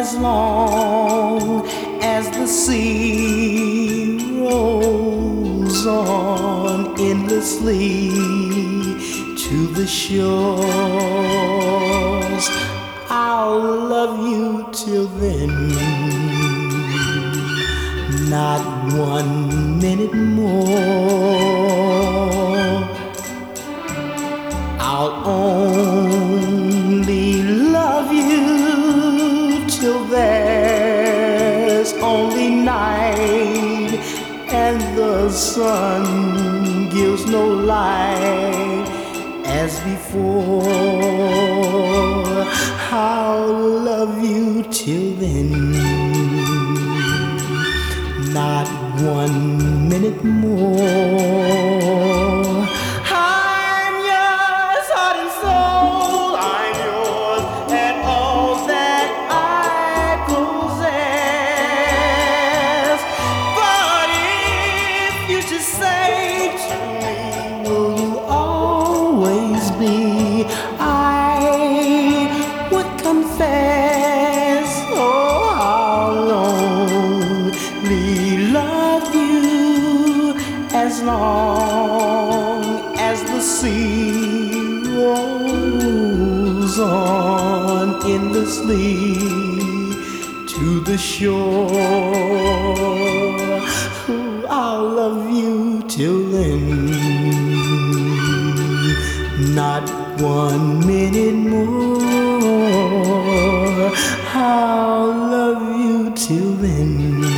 as long as the sea rolls on endlessly to the shores. I'll love you till then, not 1 minute more. I'll only love you till there's only night and the sun gives no light as before. I'll love you till then, not 1 minute more. I'm yours, heart and soul. I'm yours and all that I possess. But if you should say to me, will you always be? I would confess, oh, I'll only love you as long as the sea rolls on endlessly to the shore. Ooh, I'll love you till then, not 1 minute more. I'll love you till then.